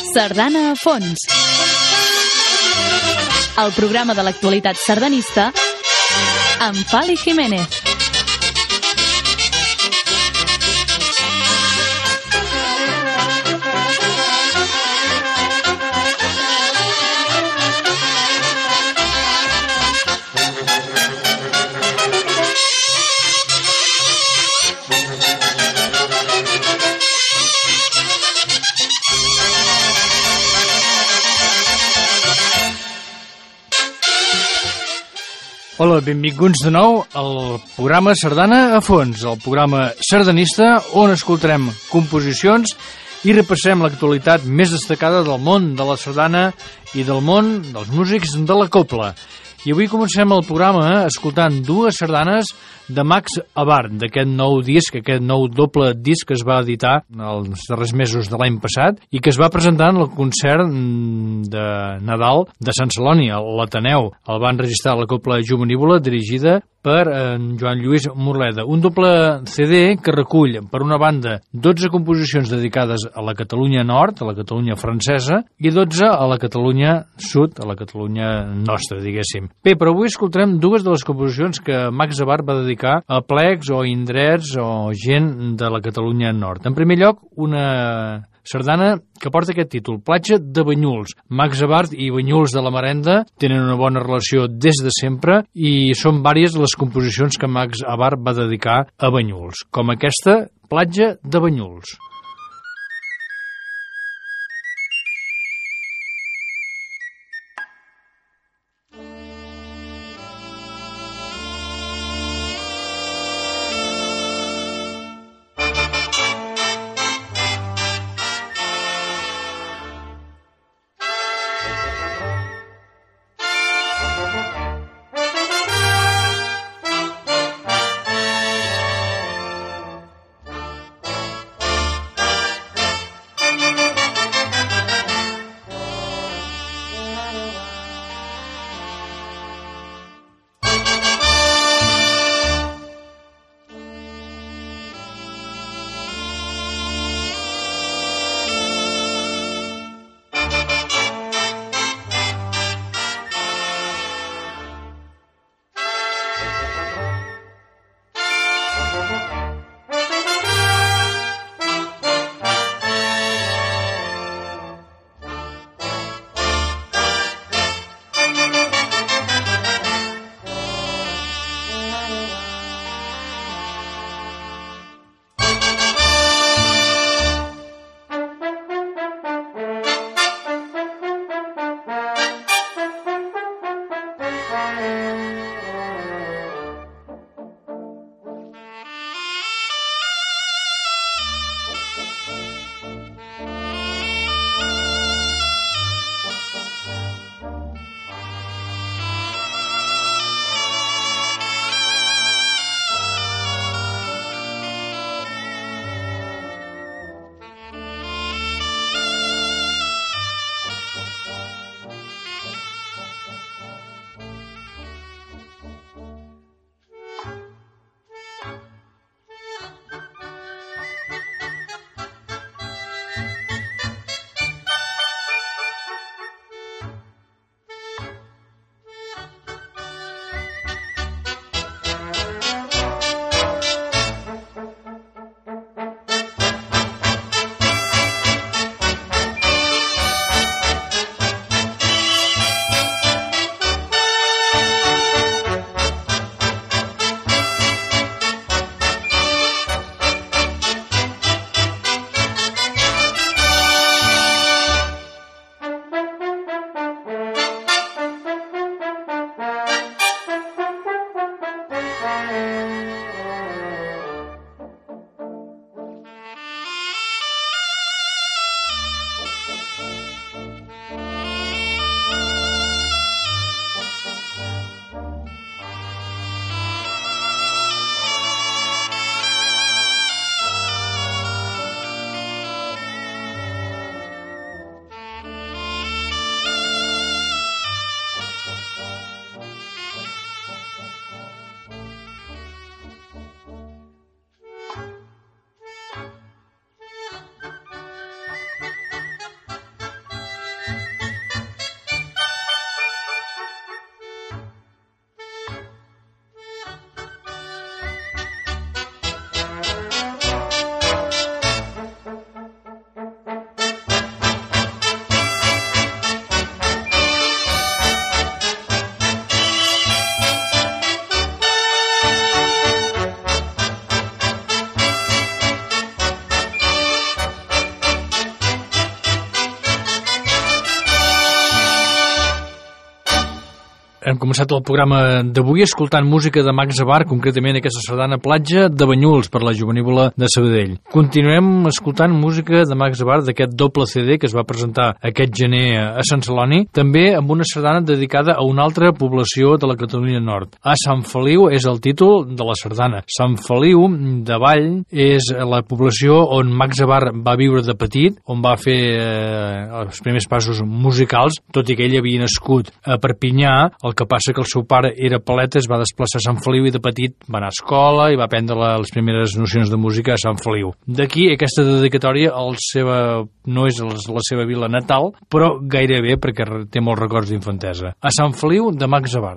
Sardana a fons. El programa de l'actualitat sardanista amb Fali Jiménez. Hola, benvinguts de nou al programa Sardana a fons, el programa sardanista on escoltarem composicions i repassem l'actualitat més destacada del món de la sardana i del món dels músics de la cobla. I avui comencem el programa escoltant dues sardanes de Max Abarth, d'aquest nou disc, aquest nou doble disc que es va editar els darrers mesos de l'any passat i que es va presentar en el concert de Nadal de Sant Celoni, a l'Ateneu. El van registrar la cobla juvenívola dirigida per en Joan Lluís Morleda. Un doble CD que recull, per una banda, 12 composicions dedicades a la Catalunya Nord, a la Catalunya francesa, i 12 a la Catalunya Sud, a la Catalunya nostra, diguéssim. Bé, però avui escoltarem dues de les composicions que Max Abarth va dedicar a plecs o indrets o gent de la Catalunya Nord. En primer lloc, una sardana que porta aquest títol, Platja de Banyuls. Max Abarth i Banyuls de la Marenda tenen una bona relació des de sempre i són vàries les composicions que Max Abarth va dedicar a Banyuls, com aquesta, Platja de Banyuls. Hem començat el programa d'avui escoltant música de Max Abar, concretament aquesta sardana Platja de Banyuls per la Jovenívola de Sabadell. Continuem escoltant música de Max Abar d'aquest doble CD que es va presentar aquest gener a Sant Celoni, també amb una sardana dedicada a una altra població de la Catalunya Nord. A Sant Feliu és el títol de la sardana. Sant Feliu de Vall és la població on Max Abar va viure de petit, on va fer els primers passos musicals, tot i que ell havia nascut a Perpinyà. El que passa que el seu pare era paleta, es va desplaçar a Sant Feliu i de petit va anar a escola i va aprendre les primeres nocions de música a Sant Feliu. D'aquí aquesta dedicatòria no és la seva vila natal, però gairebé perquè té molts records d'infantesa. A Sant Feliu de Max Abar.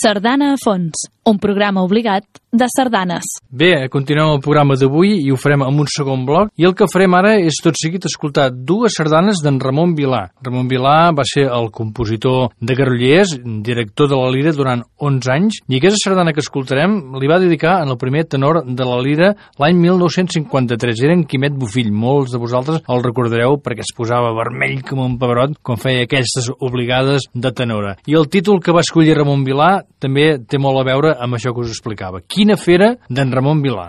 Sardana a fons, un programa obligat de sardanes. Bé, continuem el programa d'avui i ho farem amb un segon bloc, i el que farem ara és tot seguit escoltar dues sardanes d'en Ramon Vilà. Ramon Vilà va ser el compositor de Granollers, director de la Lira durant 11 anys, i aquesta sardana que escoltarem li va dedicar en el primer tenor de la Lira l'any 1953. Era en Quimet Bofill, molts de vosaltres el recordareu perquè es posava vermell com un pebrot quan feia aquestes obligades de tenora. I el títol que va escollir Ramon Vilà també té molt a veure amb això que us explicava. Quina fera d'en Ramon Vilà.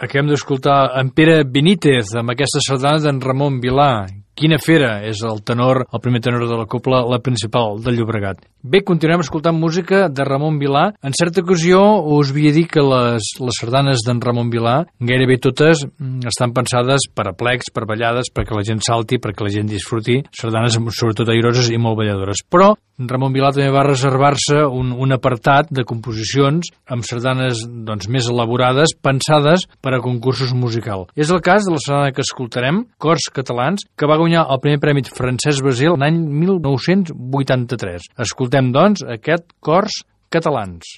Acabem d'escoltar en Pere Benítez amb aquesta sardana d'en Ramon Vilà. Quina fera és el tenor, el primer tenor de la cobla, la principal del Llobregat. Bé, continuem escoltant música de Ramon Vilà. En certa ocasió us havia dit que les sardanes d'en Ramon Vilà, gairebé totes, estan pensades per aplecs, per ballades, perquè la gent salti, perquè la gent disfruti. Sardanes sobretot airoses i molt balladores. Però Ramon Vilà també va reservar-se un apartat de composicions amb sardanes més elaborades, pensades per a concursos musicals. És el cas de la sardana que escoltarem, Cors Catalans, que va guanyar el primer premi Francesc Basil l'any 1983. Escoltem, doncs, aquest Cors Catalans.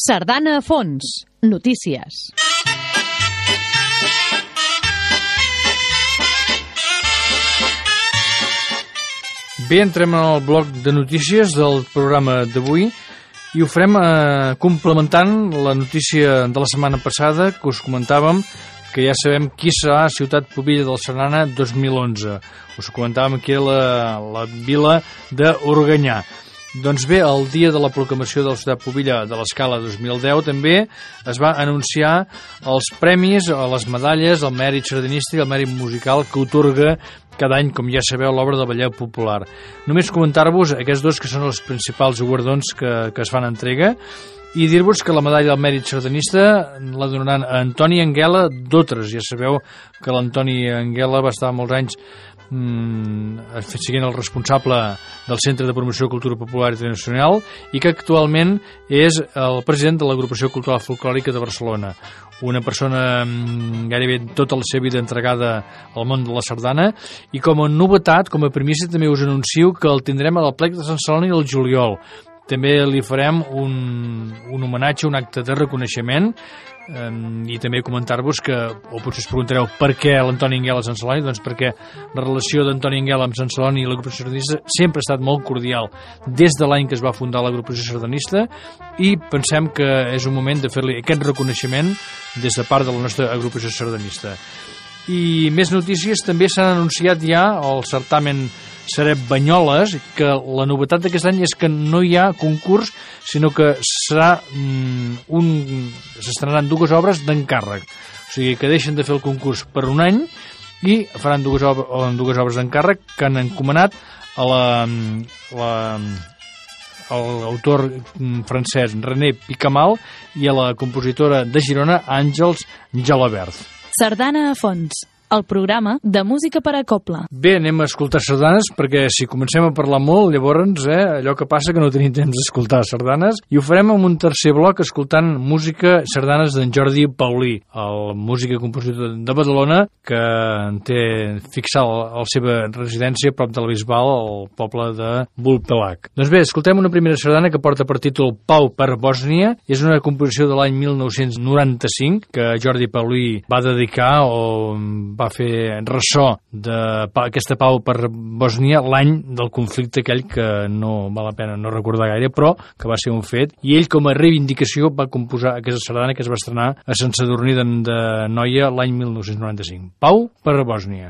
Sardana a fons. Notícies. Bé, entrem en el bloc de notícies del programa d'avui i ho farem complementant la notícia de la setmana passada que us comentàvem, que ja sabem qui serà Ciutat Pubilla del Sardana 2011. Us comentàvem que era la vila d'Organyà. Doncs bé, el dia de la proclamació de la Ciutat Pubilla de l'Escala 2010 també es va anunciar els premis, les medalles, el mèrit sardanista i el mèrit musical que otorga cada any, com ja sabeu, l'obra de ballet popular. Només comentar-vos aquests dos que són els principals guardons que es fan entrega i dir-vos que la medalla del mèrit sardanista la donaran a Antoni Anguela d'Otres. Ja sabeu que l'Antoni Anguela va estar molts anys siguent el responsable del Centre de Promoció de Cultura Popular Internacional i que actualment és el president de l'Agrupació Cultural Folclòrica de Barcelona. Una persona gairebé tota la seva vida entregada al món de la sardana i com a novetat, com a primícia, també us anuncio que el tindrem a la Plec de Sant Celoni el juliol. També li farem un homenatge, un acte de reconeixement i també comentar-vos que, o potser us preguntareu per què l'Antoni Anguela a Sant Celoni, doncs perquè la relació d'Antoni Anguela amb Sant Celoni i l'agrupació sardanista sempre ha estat molt cordial des de l'any que es va fundar l'agrupació sardanista i pensem que és un moment de fer-li aquest reconeixement des de part de la nostra agrupació sardanista. I més notícies, també s'han anunciat ja el certamen Sareb Banyoles, que la novetat d'aquest any és que no hi ha concurs, sinó que s'estrenaran dues obres d'encàrrec. O sigui, que deixen de fer el concurs per un any i faran dues obres d'encàrrec que han encomanat a l'autor francès René Picamal i a la compositora de Girona Àngels Gelabert. Sardana a fons. El programa de música per a cobla. Bé, anem a escoltar sardanes perquè si comencem a parlar molt, llavors allò que passa que no tenim temps d'escoltar sardanes i ho farem amb un tercer bloc escoltant música sardanes d'en Jordi Paulí, el músic i compositor de Badalona que té fixada la seva residència prop de la Bisbal, al poble de Vulpellac. Doncs bé, escoltem una primera sardana que porta per títol Pau per Bòsnia. És una composició de l'any 1995 que Jordi Paulí va dedicar o va fer ressò d'aquesta pau per Bòsnia l'any del conflicte aquell que no val la pena no recordar gaire, però que va ser un fet, i ell com a reivindicació va composar aquesta sardana que es va estrenar a Sant Sadurní d'Anoia l'any 1995. Pau per Bòsnia.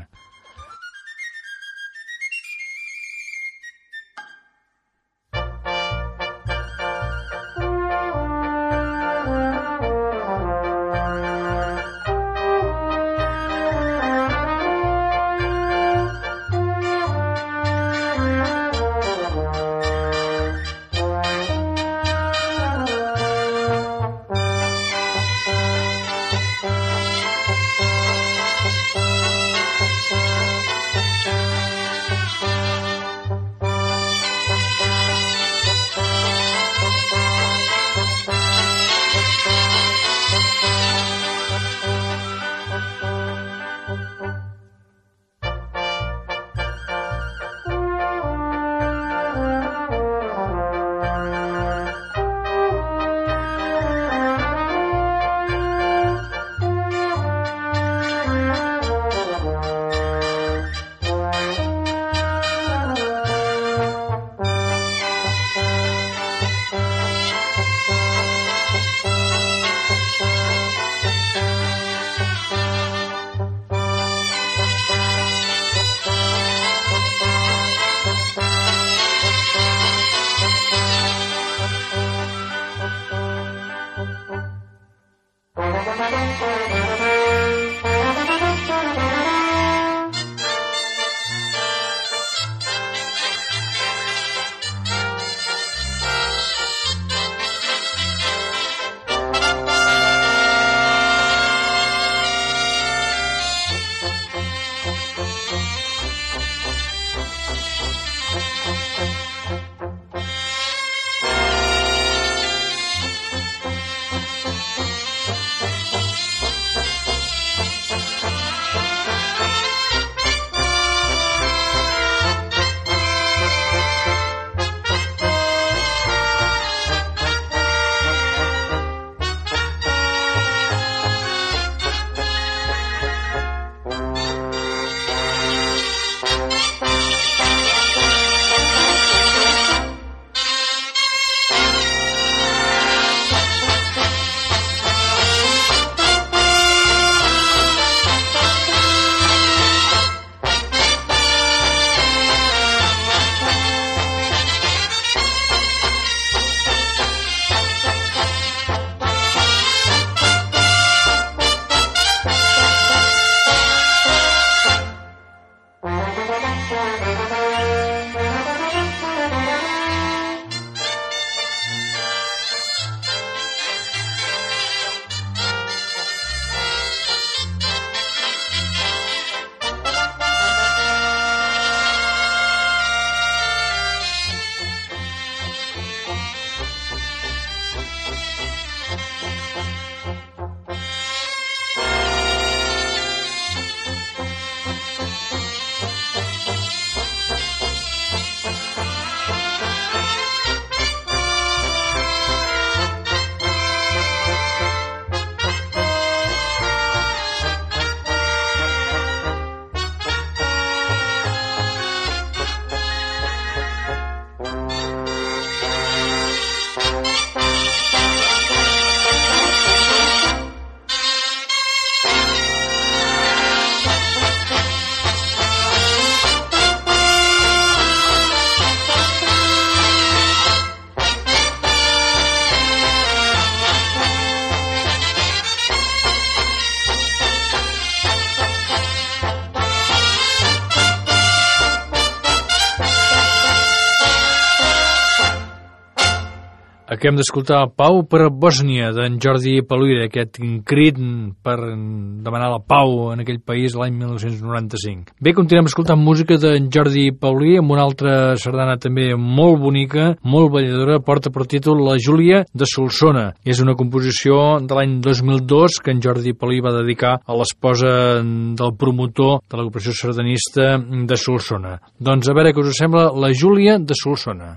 Acabem d'escoltar Pau per a Bòsnia, d'en Jordi Paluire, aquest crit per demanar la pau en aquell país l'any 1995. Bé, continuem escoltant música d'en Jordi Paluire amb una altra sardana també molt bonica, molt balladora, porta per títol La Júlia de Solsona. És una composició de l'any 2002 que en Jordi Paluire va dedicar a l'esposa del promotor de l'agrupació sardanista de Solsona. Doncs a veure què us sembla La Júlia de Solsona.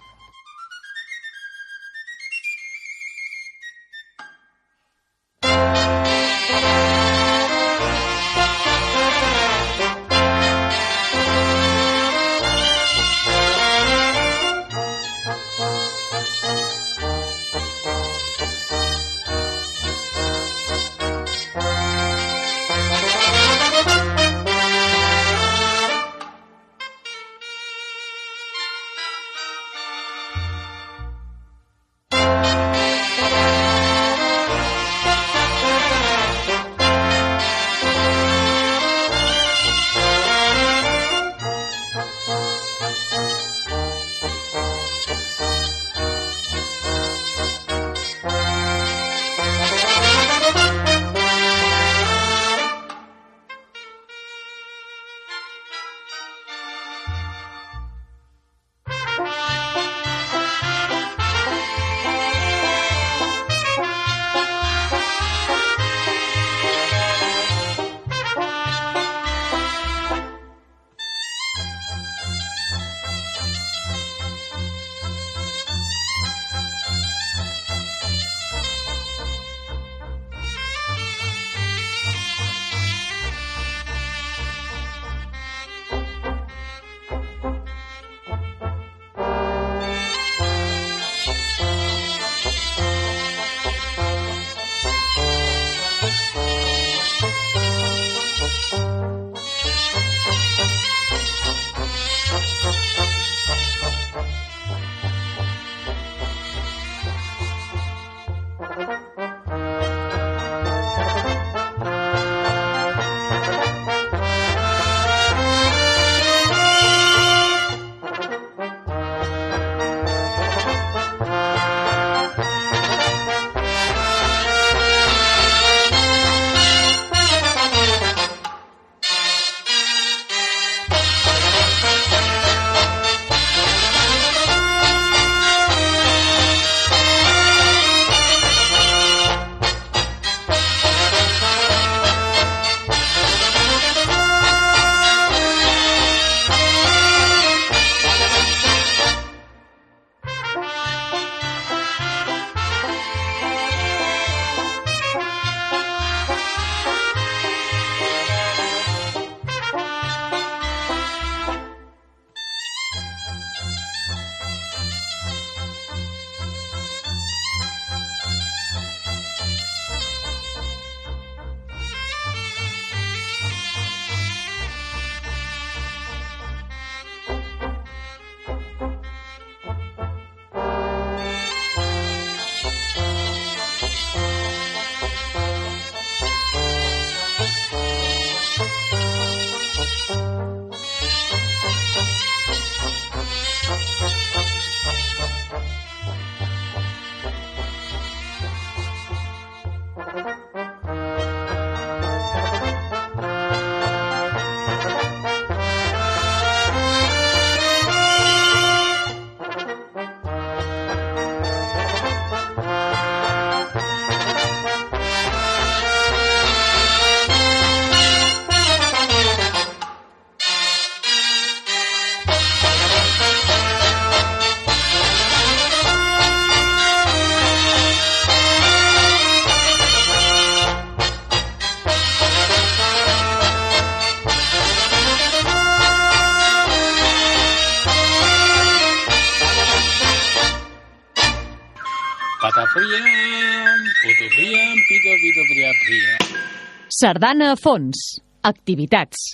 Sardana a fons. Activitats.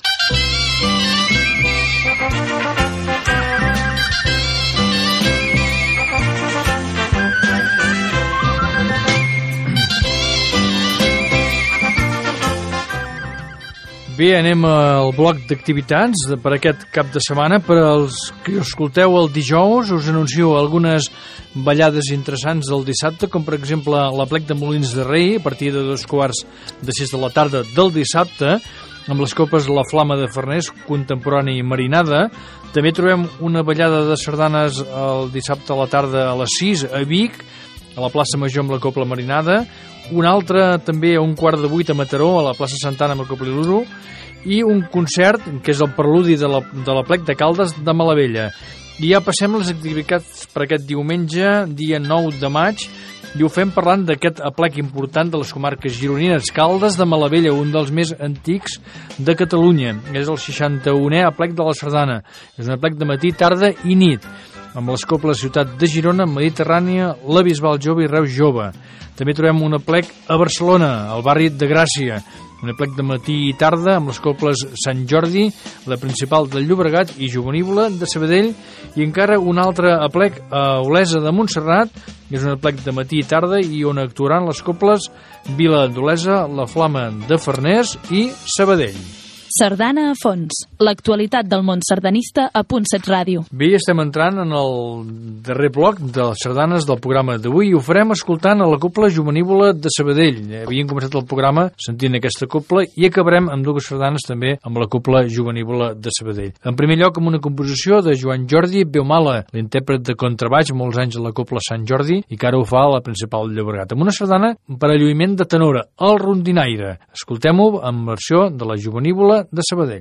Bé, anem al bloc d'activitats per aquest cap de setmana. Per als que escolteu el dijous, us anuncio algunes ballades interessants del dissabte, com per exemple l'Aplec de Molins de Rei, a partir de 2:15 de la tarda del dissabte, amb les copes La Flama de Farners, contemporani i marinada. També trobem una ballada de sardanes el dissabte a la tarda a les 6 a Vic, a la plaça Major amb la Copla Marinada. Una altra també a 7:15 a Mataró, a la plaça Santana amb el Copliluro, i un concert que és el preludi de l'Aplec de Caldes de Malavella. I ja passem les activitats per aquest diumenge, dia 9 de maig, i ho fem parlant d'aquest aplec important de les comarques gironines, Caldes de Malavella, un dels més antics de Catalunya. És el 61è aplec de la sardana. És un aplec de matí, tarda i nit, amb les coples Ciutat de Girona, Mediterrània, la Bisbal Jove i Reus Jove. També trobem un aplec a Barcelona, al barri de Gràcia, un aplec de matí i tarda amb les coples Sant Jordi, la Principal del Llobregat i Jovenívola de Sabadell, i encara un altre aplec a Olesa de Montserrat, és un aplec de matí i tarda i on actuaran les coples Vila d'Olesa, La Flama de Farners i Sabadell. Sardana a fons, l'actualitat del món sardanista a Punt7 Ràdio. Bé, estem entrant en el darrer bloc de les sardanes del programa d'avui i ho farem escoltant a la copla Jovenívola de Sabadell. Havíem començat el programa sentint aquesta copla i acabarem amb dues sardanes també amb la copla Jovenívola de Sabadell. En primer lloc, amb una composició de Joan Jordi Beumala, l'intèrpret de contrabaix molts anys a la copla Sant Jordi i que ara ho fa a la Principal del Llobregat, amb una sardana per a lluïment de tenora, el rondinaire. Escoltem-ho en versió de la Jovenívola de Sabadell.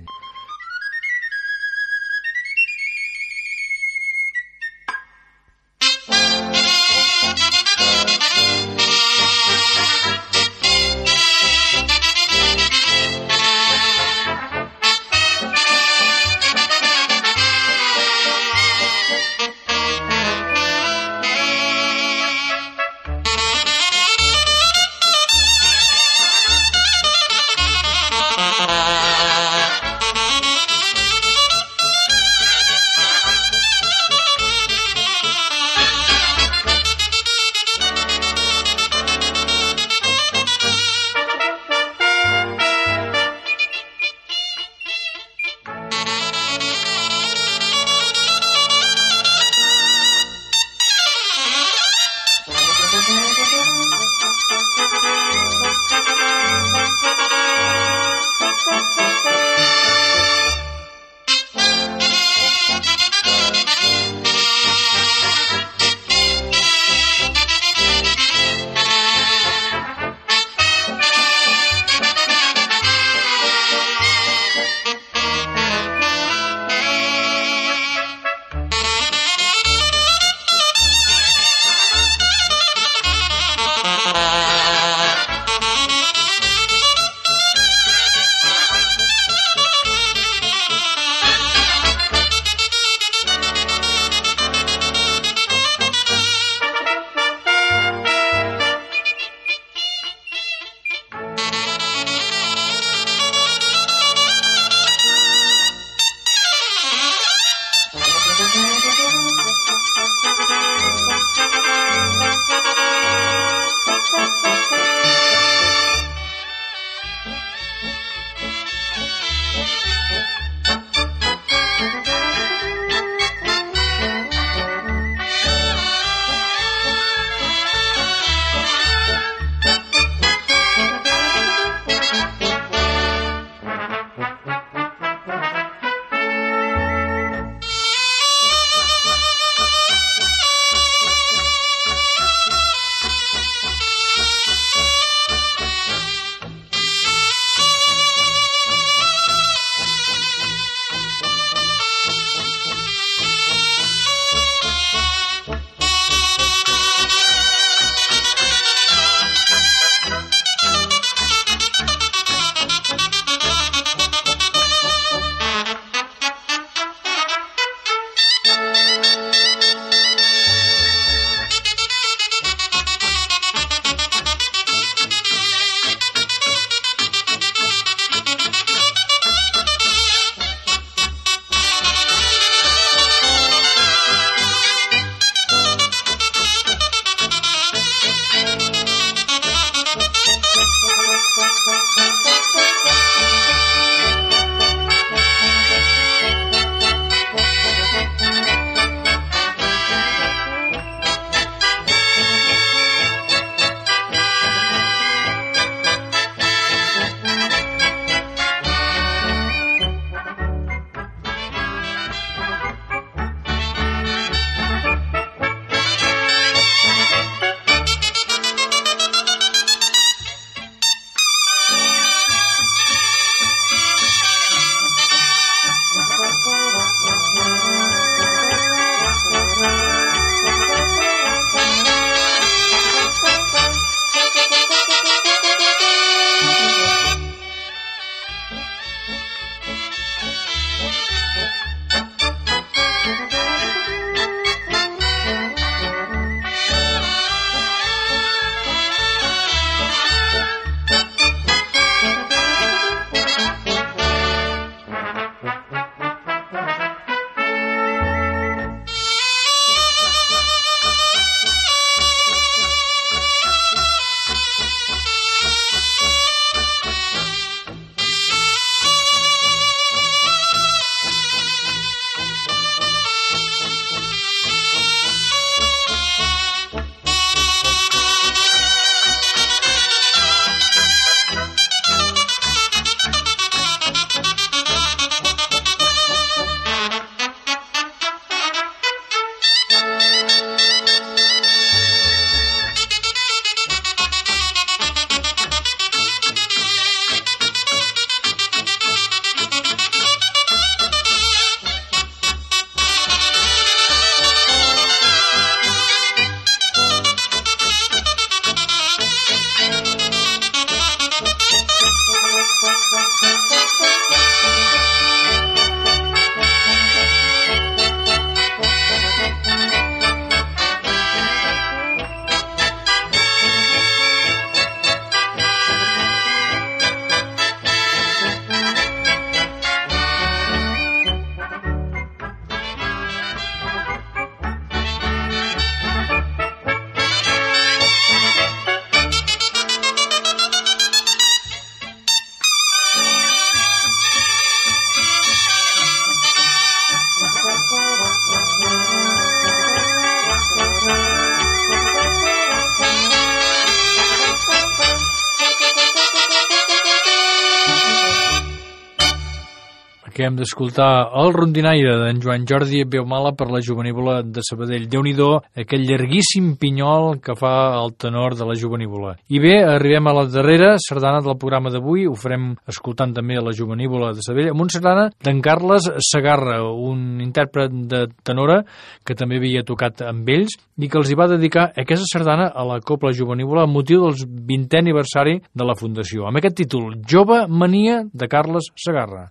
perquè hem d'escoltar el rondinaire d'en Joan Jordi Beumala per la Jovenívola de Sabadell. Déu-n'hi-do, aquell llarguíssim pinyol que fa el tenor de la Jovenívola. I bé, arribem a la darrera sardana del programa d'avui, ho farem escoltant també a la Jovenívola de Sabadell, amb una sardana d'en Carles Segarra, un intèrpret de tenora que també havia tocat amb ells i que els hi va dedicar aquesta sardana a la Cobla Jovenívola amb motiu del 20è aniversari de la Fundació, amb aquest títol, Jove Mania, de Carles Segarra.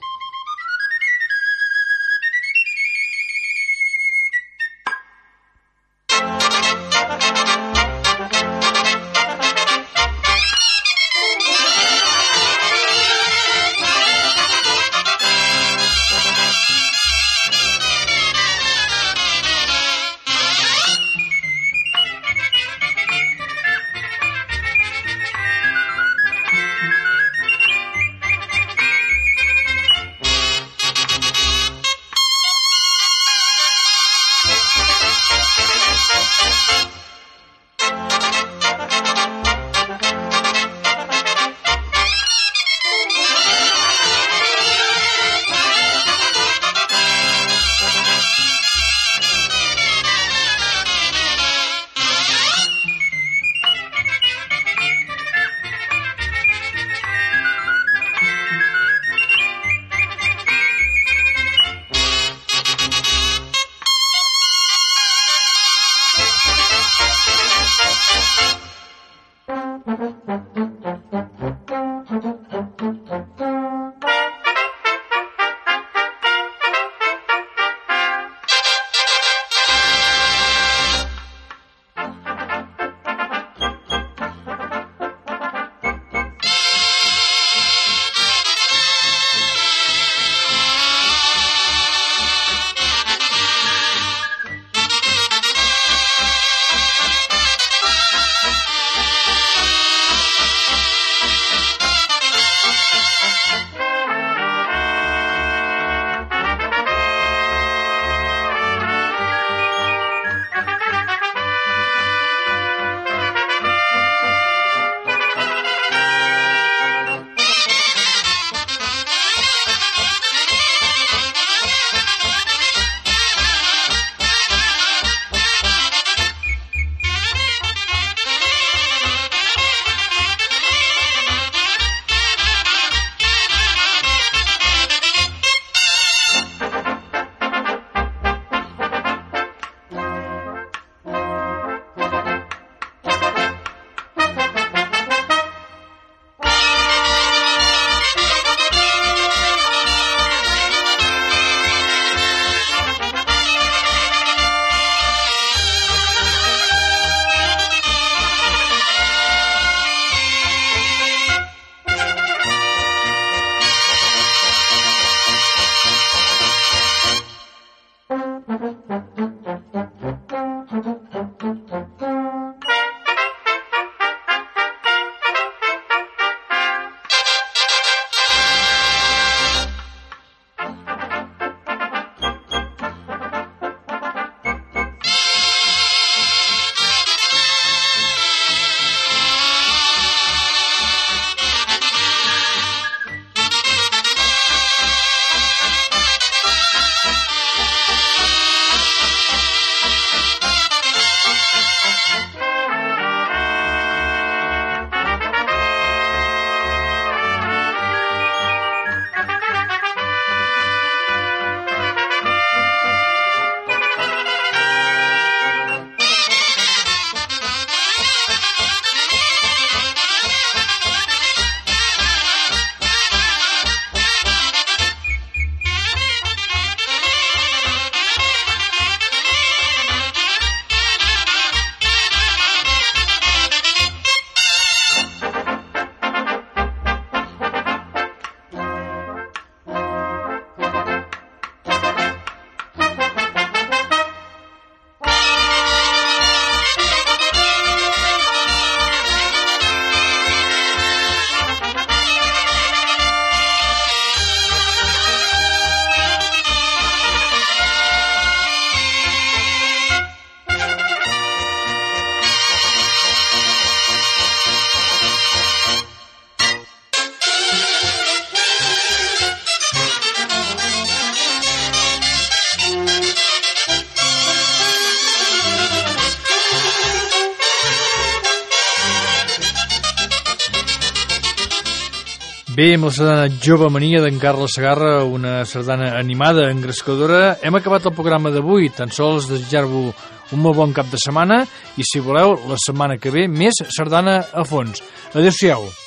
Bé, amb la sardana Jove Mania d'en Carles Segarra, una sardana animada, engrescadora, hem acabat el programa d'avui. Tan sols desitjar-vos un molt bon cap de setmana i, si voleu, la setmana que ve, més sardana a fons. Adéu-siau.